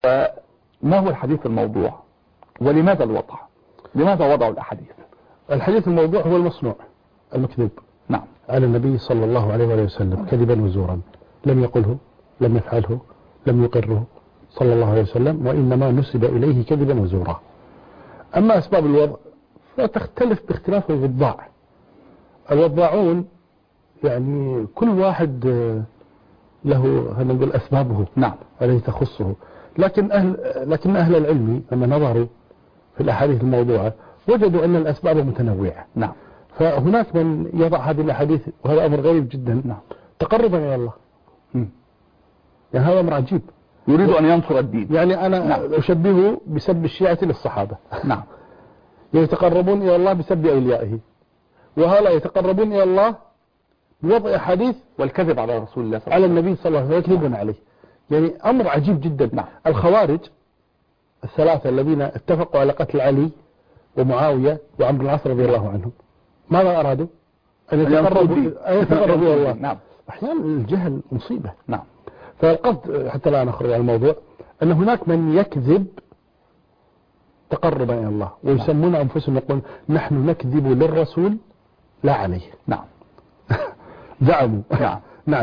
فما هو الحديث الموضوع ولماذا الوضع؟ لماذا وضعوا الأحاديث؟ الحديث الموضوع هو المصنوع المكذوب نعم على النبي صلى الله عليه وآله وسلم كذبا وزورا، لم يقله، لم يفعله، لم يقره صلى الله عليه وسلم، وإنما نسب إليه كذبا وزورا. أما أسباب الوضع فتختلف باختلاف الوضاع. الوضاعون يعني كل واحد له نقول أسبابه نعم التي تخصه، لكن أهل العلم لما نظروا في الأحاديث الموضوعة وجدوا أن الأسباب متنوعة. نعم. فهناك من يضع هذه الأحاديث، وهذا أمر غريب جدا، نعم، تقربا إلى الله. يعني هذا أمر عجيب، يريد أن ينصر الدين. يعني أنا نعم. أشبهه بسب الشيعة للصحابة. نعم. يتقربون إلى الله بسب أوليائه، وهؤلاء يتقربون إلى الله بوضع أحاديث والكذب على رسول الله على النبي صلى الله عليه وسلم يكذبون عليه. يعني أمر عجيب جدا. نعم. الخوارج الثلاثة الذين اتفقوا على قتل علي ومعاوية وعمرو العاص رضي الله عنهم، ماذا أرادوا؟ أن يتقربوا إلى الله. نعم. أحيانا الجهل مصيبة. نعم. فالقصد حتى لا نخرج عن الموضوع أن هناك من يكذب تقربا إلى الله، ويسمون أنفسهم يقولون نحن نكذب للرسول لا عليه. نعم. زعموا. نعم. نعم.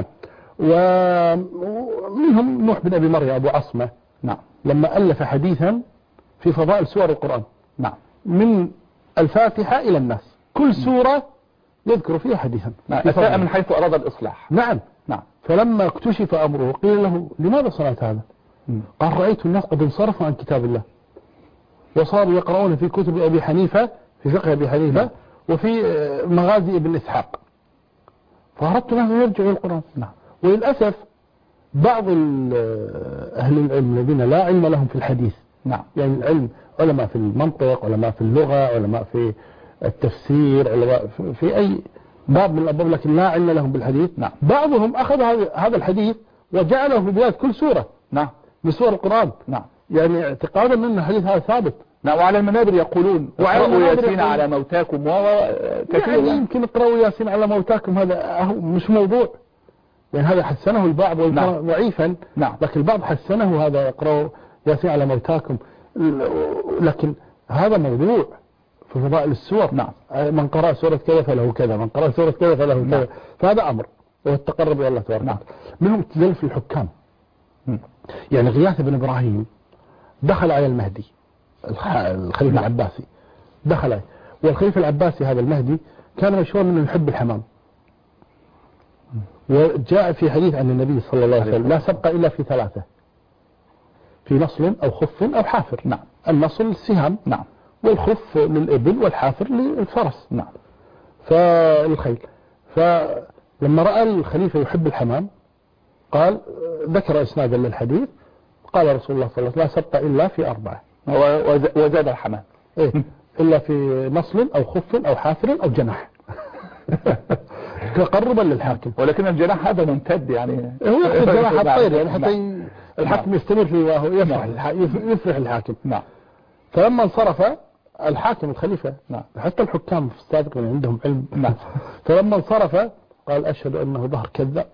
ومنهم نوح بن أبي مريم أبو عصمة. نعم. لما ألف حديثا في فضائل سور القرآن. نعم. من الفاتحة إلى الناس، كل سورة يذكر فيها حديثا. أساء من حيث أراد الإصلاح. نعم. نعم. فلما اكتشف أمره قيل له لماذا صنعت هذا؟ قال رأيت الناس قد انصرفوا عن كتاب الله وصاروا يقرؤون في كتب أبي حنيفة، في فقه أبي حنيفة، وفي مغازي ابن إسحاق، فأردت أن يرجعوا القرآن. نعم. وللأسف بعض أهل العلم الذين لا علم لهم في الحديث، نعم، يعني العلم علماء في المنطق، علماء في اللغة، علماء في التفسير، علماء في أي باب من الأبواب، لكن لا علم لهم بالحديث. نعم. بعضهم أخذ هذا الحديث وجعله في بداية كل سورة. نعم. بسور القرآن. نعم. يعني اعتقادا أن الحديث هذا ثابت. نعم. وعلى المنابر يقولون اقرأوا ياسين على موتاكم كثير. يعني يمكن اقرأوا ياسين على موتاكم، هذا مش موضوع، يعني هذا حسنه البعض وكان ضعيفا. نعم. لكن البعض حسنه، هذا اقرأوا ياسين على موتاكم، لكن هذا موضوع في فضائل السور. نعم. من قرأ سورة كذا فله كذا، من قرأ سورة كذا فله كذا. نعم. فهذا أمر، وهو التقرب إلى الله تبارك وتعالى. منهم التزلف في الحكام. يعني غياث بن إبراهيم دخل على المهدي الخليفة العباسي، دخل عليه، والخليفة العباسي هذا المهدي كان مشهور انه يحب الحمام، وجاء في حديث عن النبي صلى الله عليه وسلم لا سبق إلا في ثلاثة: في نصل أو خف أو حافر. نعم. النصل السهام. نعم. والخف للإبل والحافر للفرس. نعم. فالخيل. فلما رأى الخليفة يحب الحمام قال، ذكر إسنادا للحديث، قال رسول الله صلى الله عليه وسلم لا سبق إلا في أربعة، وزاد الحمام. إيه؟ إلا في نصل أو خف أو حافر أو جناح. تقربا للحاكم. ولكن الجناح هذا ممتد، يعني هو جناح الطير، يعني حتى الحاكم يستمر فيه وهو يفرح الحاكم. نعم. فلما انصرف الحاكم الخليفة، نعم، حتى الحكام في السابق عندهم علم. نعم. فلما انصرف قال أشهد أنه ظهر كذاب.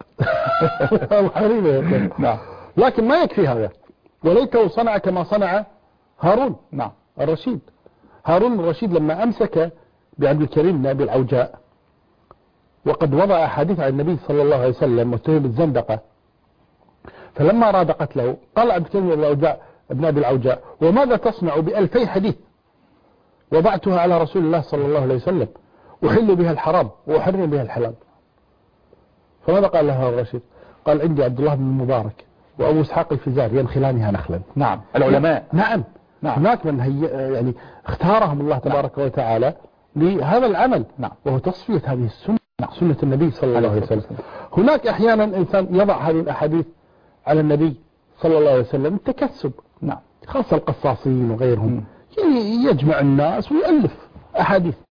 نعم. لكن ما يكفي هذا، وليته صنع كما صنع هارون. نعم. الرشيد. هارون الرشيد لما أمسك بعبد الكريم بن أبي العوجاء، وقد وضع أحاديث عن النبي صلى الله عليه وسلم واتهم بالزندقة، فلما أراد قتله قال عبد الكريم بن أبي العوجاء وماذا تصنع ب2000 حديث وضعتها على رسول الله صلى الله عليه وسلم أحل بها الحرام وأحرم بها الحلال؟ فماذا قال له الرشيد؟ قال عندي عبد الله بن المبارك وأبو إسحاق الفزار ينخلانها نخلا. نعم. العلماء. نعم. نعم. هناك من يعني اختارهم الله تبارك وتعالى لهذا العمل. نعم. وهو تصفية هذه السنة. سنة النبي صلى الله عليه وسلم. هناك أحيانا إنسان يضع هذه الأحاديث على النبي صلى الله عليه وسلم التكسب. نعم. خاصة القصاصين وغيرهم، يعني يجمع الناس ويؤلف أحاديث.